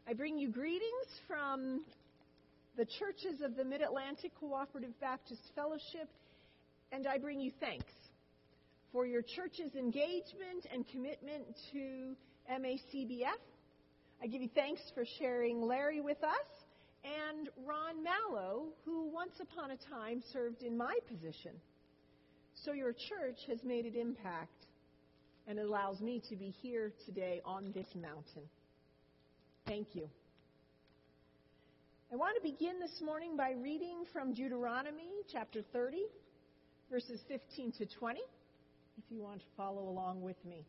I bring you greetings from the churches of the Mid-Atlantic Cooperative Baptist Fellowship, and I bring you thanks for your church's engagement and commitment to MACBF. I give you thanks for sharing Larry with us and Ron Mallow, who once upon a time served in my position. So your church has made an impact, and it allows me to be here today on this mountain. Thank you. I want to begin this morning by reading from Deuteronomy chapter 30, verses 15 to 20, if you want to follow along with me.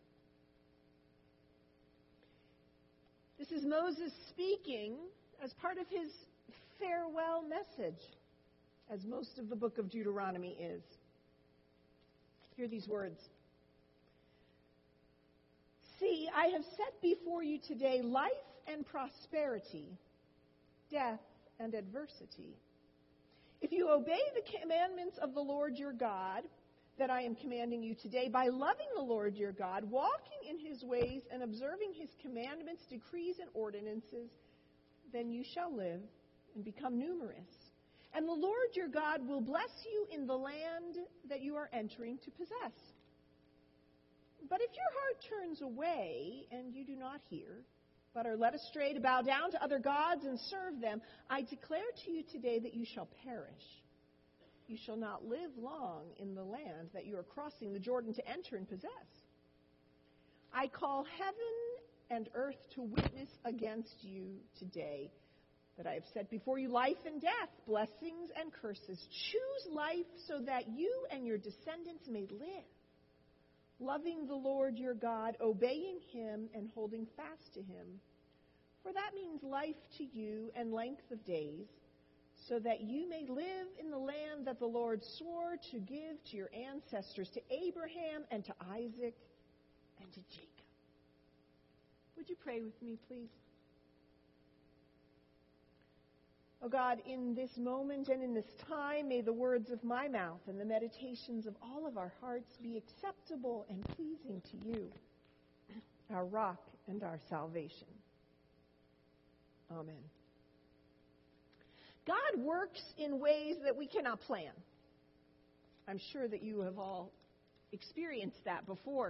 This is Moses speaking as part of his farewell message, as most of the book of Deuteronomy is. Hear these words. See, I have set before you today life and prosperity, death and adversity. If you obey the commandments of the Lord your God that I am commanding you today, by loving the Lord your God, walking in his ways and observing his commandments, decrees, and ordinances, then you shall live and become numerous. And the Lord your God will bless you in the land that you are entering to possess. But if your heart turns away and you do not hear, but are led astray to bow down to other gods and serve them, I declare to you today that you shall perish. You shall not live long in the land that you are crossing the Jordan to enter and possess. I call heaven and earth to witness against you today that I have set before you life and death, blessings and curses. Choose life so that you and your descendants may live, loving the Lord your God, obeying him and holding fast to him. For that means life to you and length of days, so that you may live in the land that the Lord swore to give to your ancestors, to Abraham and to Isaac and to Jacob. Would you pray with me, please? Oh God, in this moment and in this time, may the words of my mouth and the meditations of all of our hearts be acceptable and pleasing to you, our rock and our salvation. Amen. God works in ways that we cannot plan. I'm sure that you have all experienced that before.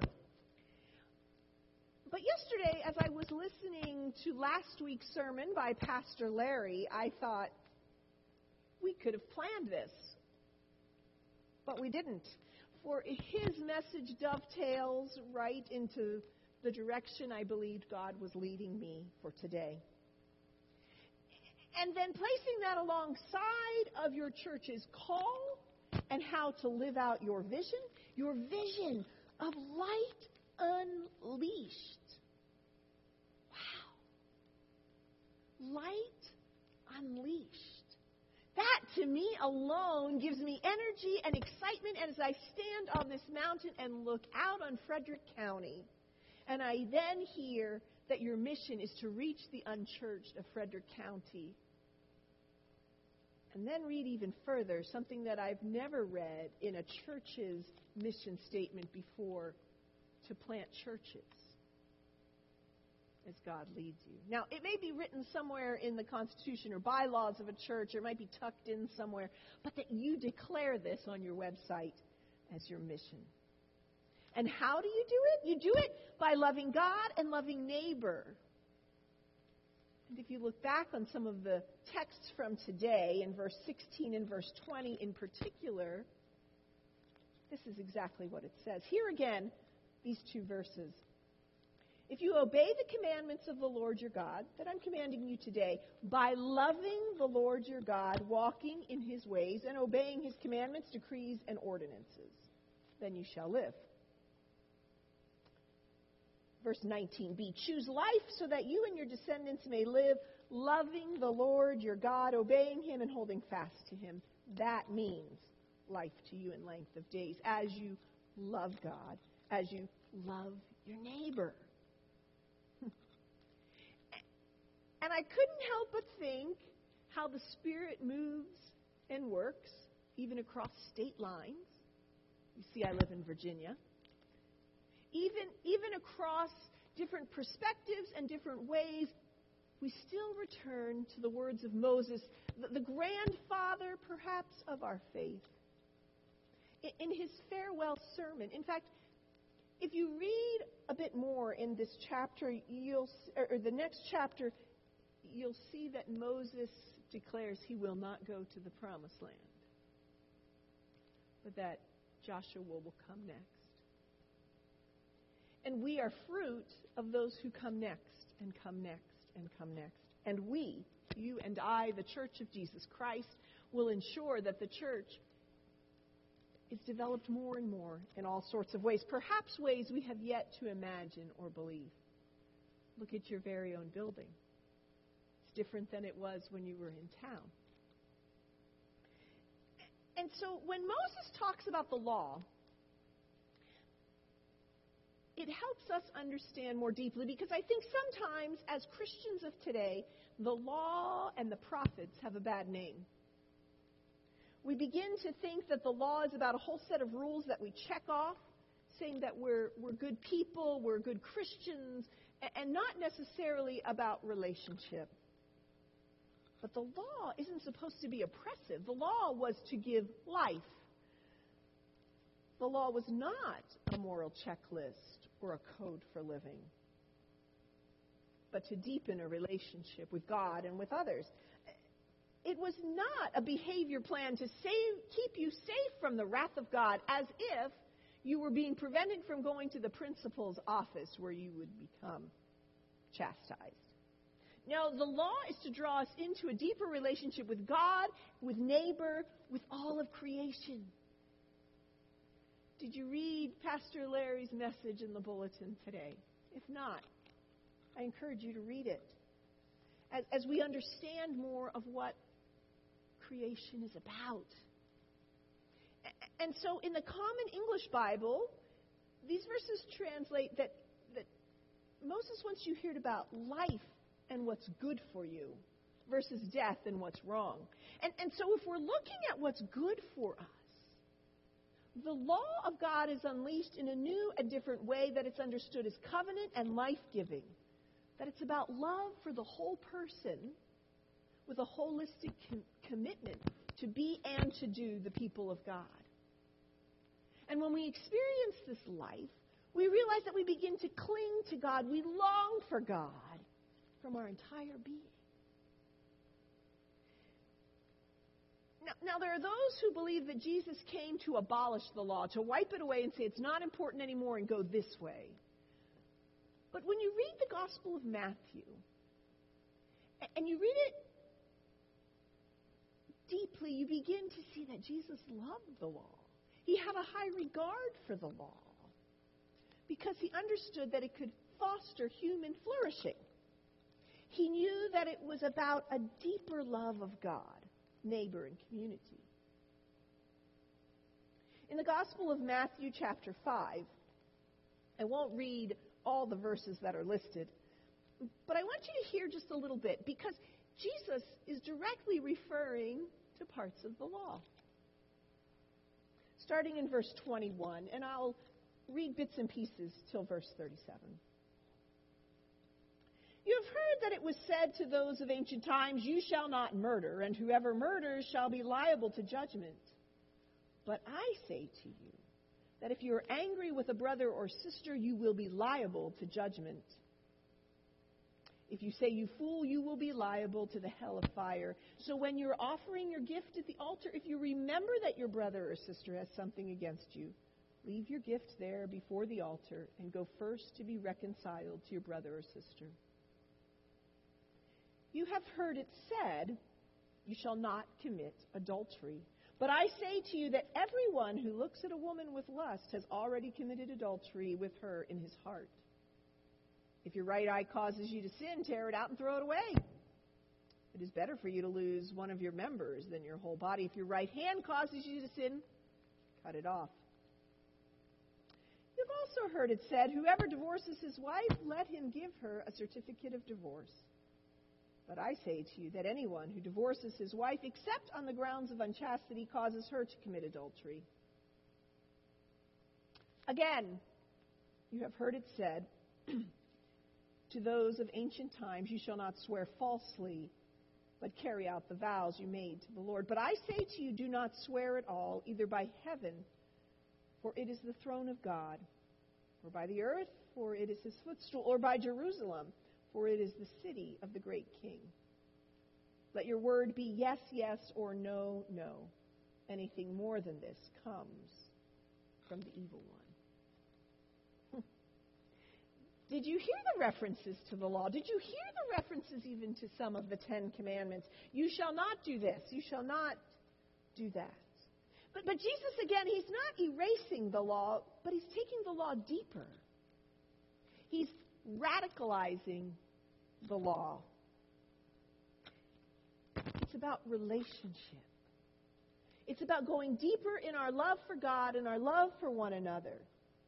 But yesterday, as I was listening to last week's sermon by Pastor Larry, I thought, we could have planned this. But we didn't. For his message dovetails right into the direction I believed God was leading me for today. And then placing that alongside of your church's call and how to live out your vision of light unleashed. Wow. Light unleashed. That, to me alone, gives me energy and excitement as I stand on this mountain and look out on Frederick County. And I then hear that your mission is to reach the unchurched of Frederick County. And then read even further, something that I've never read in a church's mission statement before, to plant churches as God leads you. Now, it may be written somewhere in the Constitution or bylaws of a church, or it might be tucked in somewhere, but that you declare this on your website as your mission. And how do you do it? You do it by loving God and loving neighbor. And if you look back on some of the texts from today, in verse 16 and verse 20 in particular, this is exactly what it says. Here again, these two verses. If you obey the commandments of the Lord your God that I'm commanding you today, by loving the Lord your God, walking in his ways, and obeying his commandments, decrees, and ordinances, then you shall live. Verse 19b, choose life so that you and your descendants may live, loving the Lord your God, obeying him and holding fast to him. That means life to you in length of days, as you love God, as you love your neighbor. And I couldn't help but think how the Spirit moves and works, even across state lines. You see, I live in Virginia. Even across different perspectives and different ways, we still return to the words of Moses, the grandfather, perhaps, of our faith. In his farewell sermon, in fact, if you read a bit more in this chapter, or the next chapter, you'll see that Moses declares he will not go to the promised land, but that Joshua will come next. And we are fruit of those who come next, and come next, and come next. And we, you and I, the Church of Jesus Christ, will ensure that the church is developed more and more in all sorts of ways, perhaps ways we have yet to imagine or believe. Look at your very own building. It's different than it was when you were in town. And so when Moses talks about the law, it helps us understand more deeply, because I think sometimes as Christians of today, the law and the prophets have a bad name. We begin to think that the law is about a whole set of rules that we check off, saying that we're good people, we're good Christians, and not necessarily about relationship. But the law isn't supposed to be oppressive. The law was to give life. The law was not a moral checklist or a code for living, but to deepen a relationship with God and with others. It was not a behavior plan to keep you safe from the wrath of God, as if you were being prevented from going to the principal's office where you would become chastised. No, the law is to draw us into a deeper relationship with God, with neighbor, with all of creation. Did you read Pastor Larry's message in the bulletin today? If not, I encourage you to read it, as we understand more of what creation is about. And so in the Common English Bible, these verses translate that Moses wants you heard about life and what's good for you versus death and what's wrong. And so if we're looking at what's good for us, the law of God is unleashed in a new and different way, that it's understood as covenant and life-giving. That it's about love for the whole person with a holistic commitment to be and to do the people of God. And when we experience this life, we realize that we begin to cling to God. We long for God from our entire being. Now, there are those who believe that Jesus came to abolish the law, to wipe it away and say it's not important anymore and go this way. But when you read the Gospel of Matthew, and you read it deeply, you begin to see that Jesus loved the law. He had a high regard for the law because he understood that it could foster human flourishing. He knew that it was about a deeper love of God, neighbor, and community. In the Gospel of Matthew chapter 5, I won't read all the verses that are listed, but I want you to hear just a little bit, because Jesus is directly referring to parts of the law. Starting in verse 21, and I'll read bits and pieces till verse 37. You have heard that it was said to those of ancient times, "You shall not murder, and whoever murders shall be liable to judgment." But I say to you that if you are angry with a brother or sister, you will be liable to judgment. If you say, "You fool," you will be liable to the hell of fire. So when you're offering your gift at the altar, if you remember that your brother or sister has something against you, leave your gift there before the altar and go first to be reconciled to your brother or sister. You have heard it said, "You shall not commit adultery." But I say to you that everyone who looks at a woman with lust has already committed adultery with her in his heart. If your right eye causes you to sin, tear it out and throw it away. It is better for you to lose one of your members than your whole body. If your right hand causes you to sin, cut it off. You've also heard it said, "Whoever divorces his wife, let him give her a certificate of divorce." But I say to you that anyone who divorces his wife, except on the grounds of unchastity, causes her to commit adultery. Again, you have heard it said, to those of ancient times, you shall not swear falsely, but carry out the vows you made to the Lord. But I say to you, do not swear at all, either by heaven, for it is the throne of God, or by the earth, for it is his footstool, or by Jerusalem, for it is the city of the great King. Let your word be yes, yes, or no, no. Anything more than this comes from the evil one. Did you hear the references to the law? Did you hear the references even to some of the 10 Commandments? You shall not do this. You shall not do that. But Jesus, again, he's not erasing the law, but he's taking the law deeper. He's radicalizing the law. It's about relationship. It's about going deeper in our love for God and our love for one another.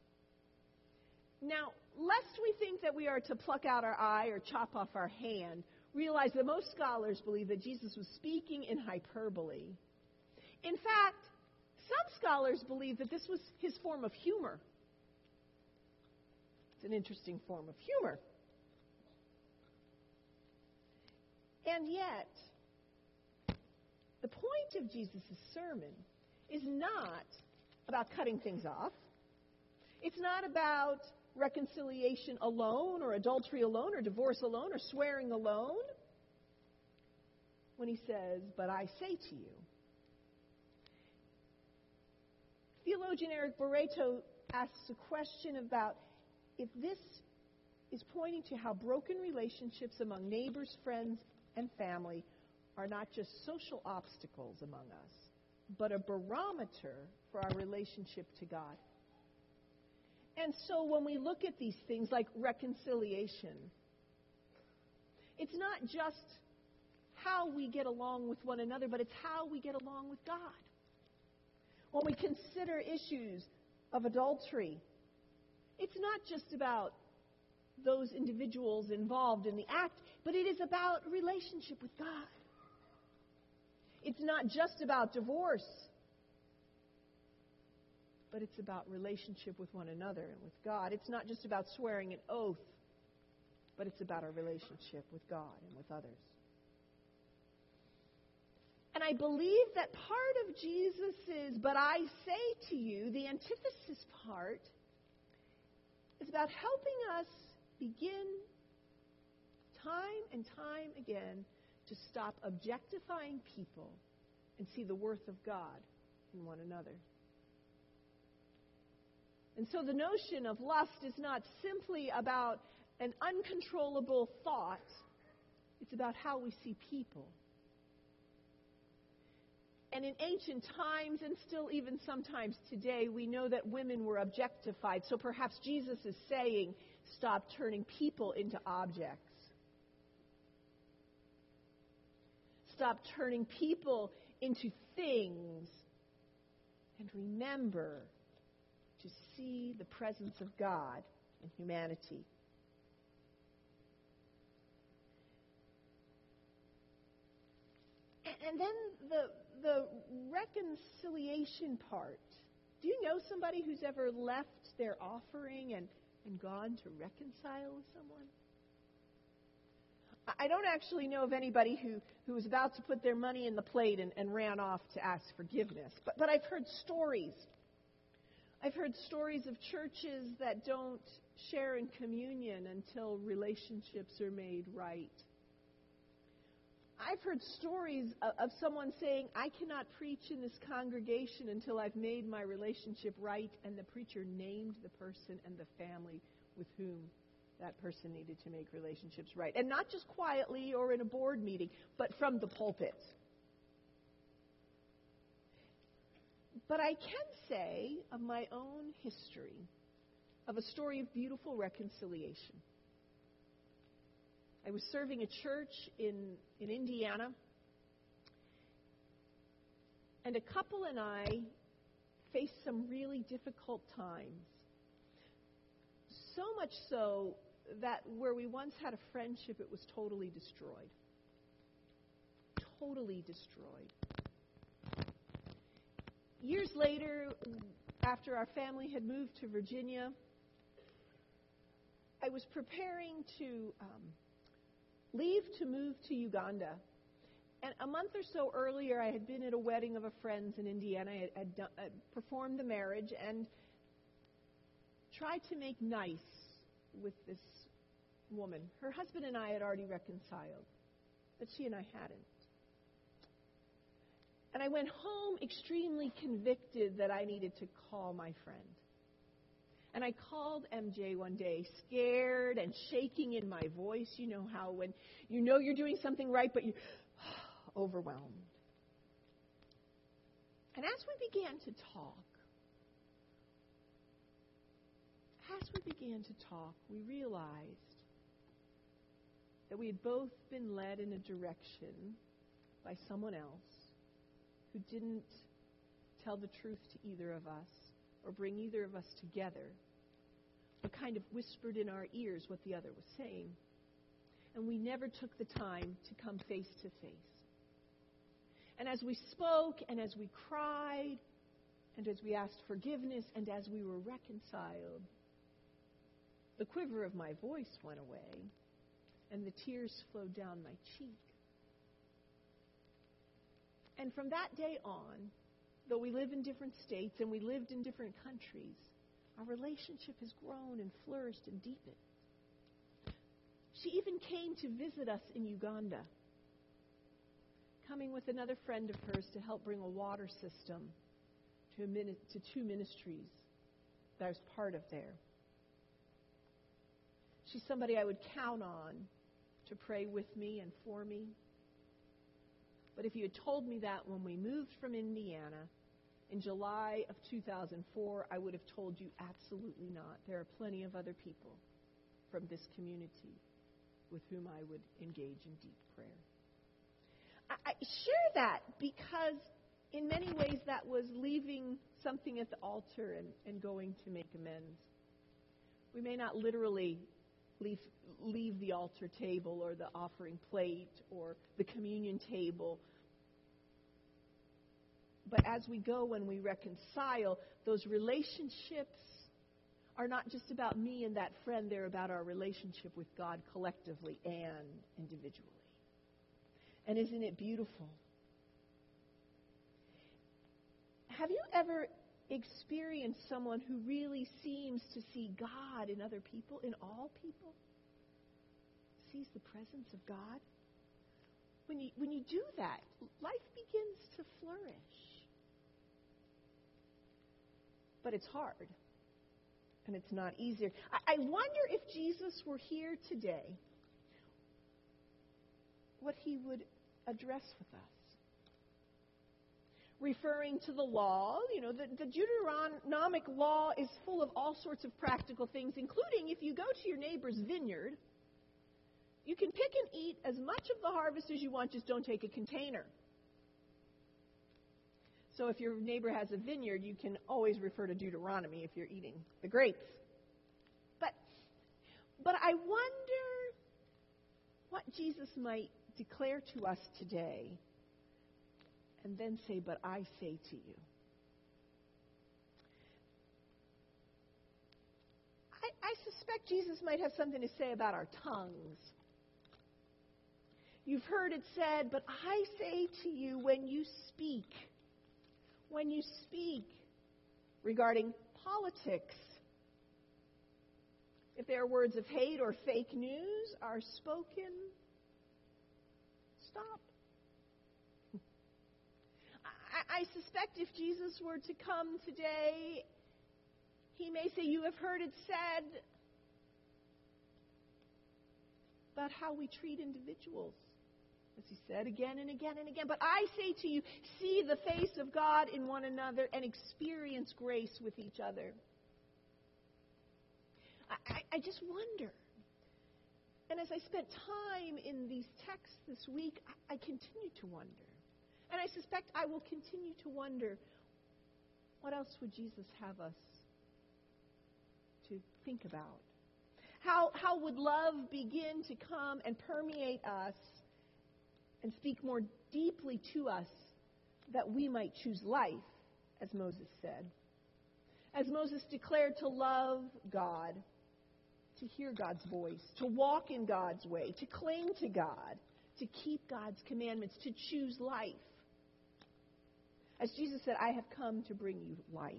Now, lest we think that we are to pluck out our eye or chop off our hand, realize that most scholars believe that Jesus was speaking in hyperbole. In fact, some scholars believe that this was his form of humor. It's an interesting form of humor. And yet, the point of Jesus' sermon is not about cutting things off. It's not about reconciliation alone, or adultery alone, or divorce alone, or swearing alone. When he says, but I say to you. Theologian Eric Barreto asks a question about if this is pointing to how broken relationships among neighbors, friends, and family are not just social obstacles among us, but a barometer for our relationship to God. And so when we look at these things like reconciliation, it's not just how we get along with one another, but it's how we get along with God. When we consider issues of adultery, it's not just about those individuals involved in the act, but it is about relationship with God. It's not just about divorce, but it's about relationship with one another and with God. It's not just about swearing an oath, but it's about our relationship with God and with others. And I believe that part of Jesus' but I say to you, the antithesis part, is about helping us begin time and time again to stop objectifying people and see the worth of God in one another. And so the notion of lust is not simply about an uncontrollable thought. It's about how we see people. And in ancient times, and still even sometimes today, we know that women were objectified. So perhaps Jesus is saying, stop turning people into objects. Stop turning people into things. And remember to see the presence of God in humanity. And then the reconciliation part. Do you know somebody who's ever left their offering and gone to reconcile with someone? I don't actually know of anybody who was about to put their money in the plate and ran off to ask forgiveness. But I've heard stories. I've heard stories of churches that don't share in communion until relationships are made right. I've heard stories of someone saying, I cannot preach in this congregation until I've made my relationship right, and the preacher named the person and the family with whom that person needed to make relationships right. And not just quietly or in a board meeting, but from the pulpit. But I can say of my own history, of a story of beautiful reconciliation. I was serving a church in Indiana, and a couple and I faced some really difficult times. So much so that where we once had a friendship, it was totally destroyed. Totally destroyed. Years later, after our family had moved to Virginia, I was preparing to leave to move to Uganda. And a month or so earlier, I had been at a wedding of a friend's in Indiana. I had performed the marriage and tried to make nice with this woman. Her husband and I had already reconciled, but she and I hadn't. And I went home extremely convicted that I needed to call my friend. And I called MJ one day, scared and shaking in my voice. You know how when you know you're doing something right, but you're overwhelmed. And as we began to talk, we realized that we had both been led in a direction by someone else who didn't tell the truth to either of us or bring either of us together, but kind of whispered in our ears what the other was saying. And we never took the time to come face to face. And as we spoke, and as we cried, and as we asked forgiveness, and as we were reconciled, the quiver of my voice went away, and the tears flowed down my cheek. And from that day on, though we live in different states and we lived in different countries, our relationship has grown and flourished and deepened. She even came to visit us in Uganda, coming with another friend of hers to help bring a water system to two ministries that I was part of there. She's somebody I would count on to pray with me and for me. But if you had told me that when we moved from Indiana in July of 2004, I would have told you absolutely not. There are plenty of other people from this community with whom I would engage in deep prayer. I share that because in many ways that was leaving something at the altar and going to make amends. We may not literally leave the altar table or the offering plate or the communion table. But as we go, when we reconcile, those relationships are not just about me and that friend. They're about our relationship with God collectively and individually. And isn't it beautiful? Have you ever experienced someone who really seems to see God in other people, in all people? Sees the presence of God? When you do that, life begins to flourish. But it's hard. And it's not easier. I wonder if Jesus were here today, what he would address with us. Referring to the law, the Deuteronomic law is full of all sorts of practical things, including if you go to your neighbor's vineyard, you can pick and eat as much of the harvest as you want, just don't take a container. So if your neighbor has a vineyard, you can always refer to Deuteronomy if you're eating the grapes. But I wonder what Jesus might declare to us today and then say, but I say to you. I suspect Jesus might have something to say about our tongues. You've heard it said, but I say to you, when you speak regarding politics, if there are words of hate or fake news are spoken, stop. I suspect if Jesus were to come today, he may say, you have heard it said about how we treat individuals. As he said again and again and again. But I say to you, see the face of God in one another and experience grace with each other. I just wonder. And as I spent time in these texts this week, I continue to wonder. And I suspect I will continue to wonder, what else would Jesus have us to think about? How would love begin to come and permeate us and speak more deeply to us that we might choose life, as Moses said? As Moses declared to love God, to hear God's voice, to walk in God's way, to cling to God, to keep God's commandments, to choose life. As Jesus said, I have come to bring you life.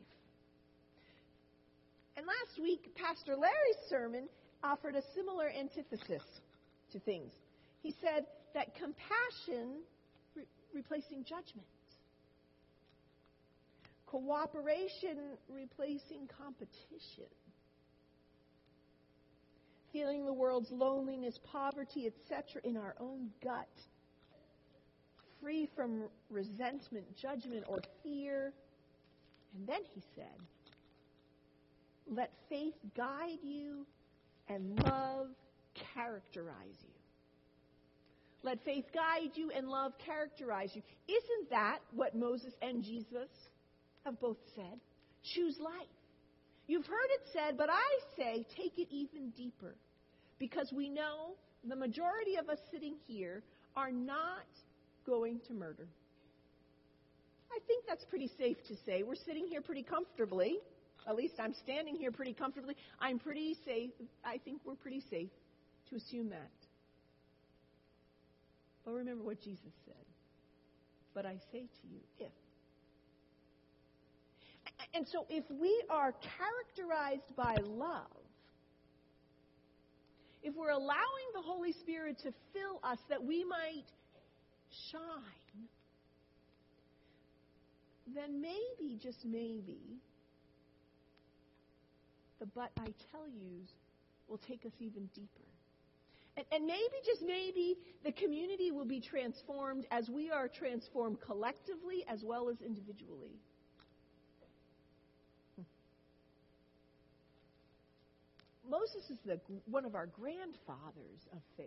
And last week, Pastor Larry's sermon offered a similar antithesis to things. He said that compassion replacing judgment. Cooperation replacing competition. Feeling the world's loneliness, poverty, etc. in our own gut. Free from resentment, judgment, or fear. And then he said, let faith guide you and love characterize you. Let faith guide you and love characterize you. Isn't that what Moses and Jesus have both said? Choose life. You've heard it said, but I say take it even deeper. Because we know the majority of us sitting here are not going to murder. I think that's pretty safe to say. We're sitting here pretty comfortably. At least I'm standing here pretty comfortably. I'm pretty safe. I think we're pretty safe to assume that. But remember what Jesus said. But I say to you, if. And so if we are characterized by love, if we're allowing the Holy Spirit to fill us that we might shine, then maybe, just maybe, the but I tell yous will take us even deeper. And maybe, just maybe, the community will be transformed as we are transformed collectively as well as individually. Moses is one of our grandfathers of faith.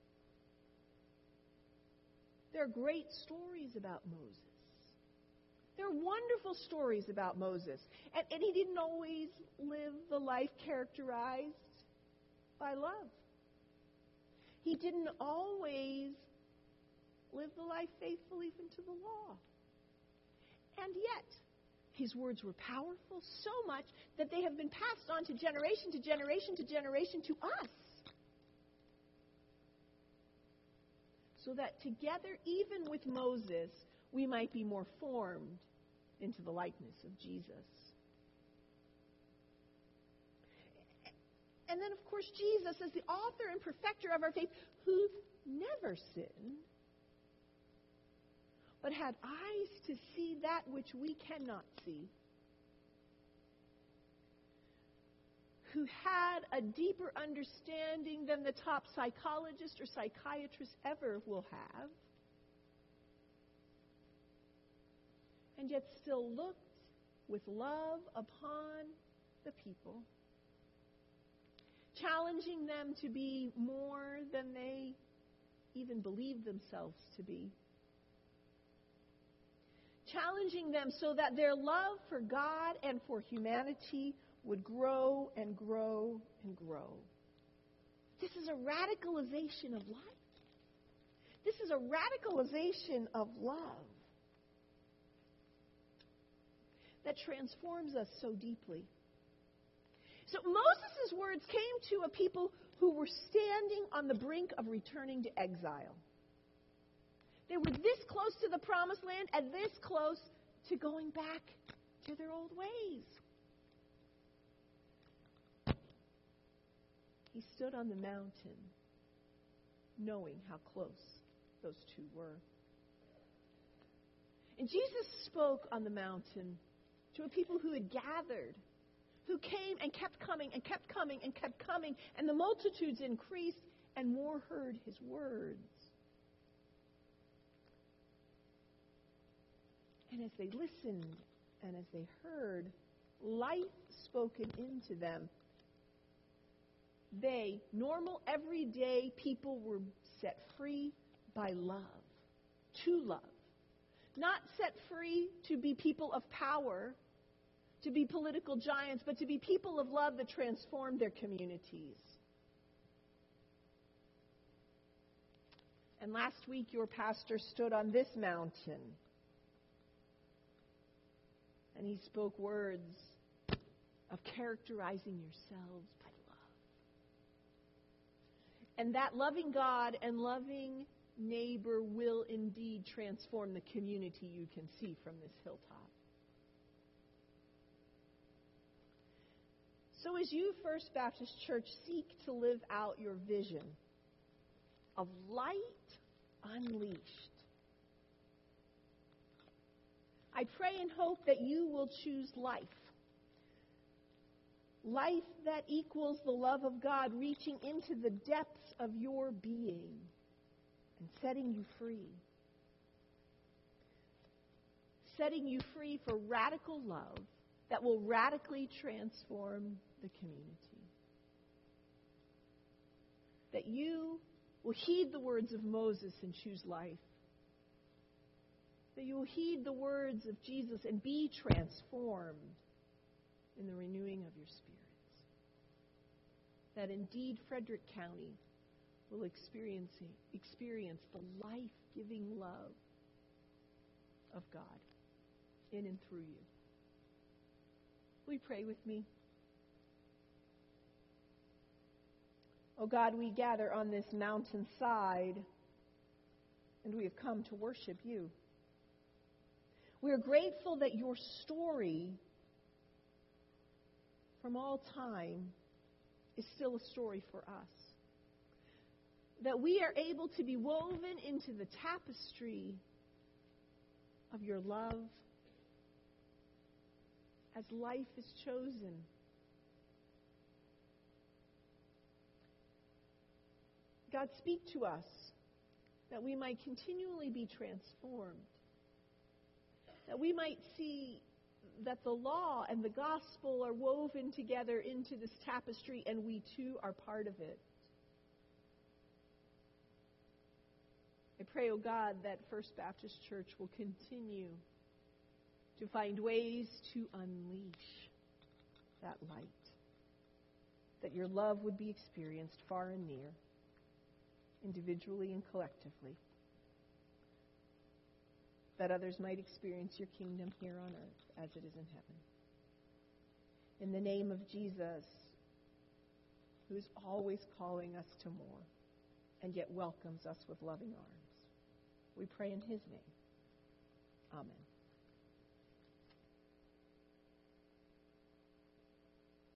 There are great stories about Moses. There are wonderful stories about Moses. And he didn't always live the life characterized by love. He didn't always live the life faithful even to the law. And yet, his words were powerful so much that they have been passed on to generation to generation to generation to us. So that together, even with Moses, we might be more formed into the likeness of Jesus. And then, of course, Jesus, as the author and perfecter of our faith, who never sinned, but had eyes to see that which we cannot see, who had a deeper understanding than the top psychologist or psychiatrist ever will have, and yet still looked with love upon the people, challenging them to be more than they even believed themselves to be. Challenging them so that their love for God and for humanity would grow and grow and grow. This is a radicalization of life. This is a radicalization of love that transforms us so deeply. So Moses' words came to a people who were standing on the brink of returning to exile. They were this close to the promised land and this close to going back to their old ways. He stood on the mountain, knowing how close those two were. And Jesus spoke on the mountain to a people who had gathered, who came and kept coming and kept coming and kept coming, and the multitudes increased, and more heard his words. And as they listened and as they heard, life spoken into them. They, normal, everyday people, were set free by love, to love. Not set free to be people of power, to be political giants, but to be people of love that transform their communities. And last week, your pastor stood on this mountain, and he spoke words of characterizing yourselves by love. And that loving God and loving neighbor will indeed transform the community you can see from this hilltop. So as you, First Baptist Church, seek to live out your vision of light unleashed, I pray and hope that you will choose life. Life that equals the love of God reaching into the depths of your being and setting you free. Setting you free for radical love that will radically transform the community. That you will heed the words of Moses and choose life. That you will heed the words of Jesus and be transformed in the renewing of your spirits. That indeed Frederick County will experience the life-giving love of God in and through you. Will you pray with me? Oh God, we gather on this mountainside and we have come to worship you. We are grateful that your story from all time is still a story for us. That we are able to be woven into the tapestry of your love as life is chosen. God, speak to us that we might continually be transformed. That we might see that the law and the gospel are woven together into this tapestry and we too are part of it. I pray, oh God, that First Baptist Church will continue to find ways to unleash that light. That your love would be experienced far and near, individually and collectively. That others might experience your kingdom here on earth as it is in heaven. In the name of Jesus, who is always calling us to more and yet welcomes us with loving arms, we pray in his name. Amen.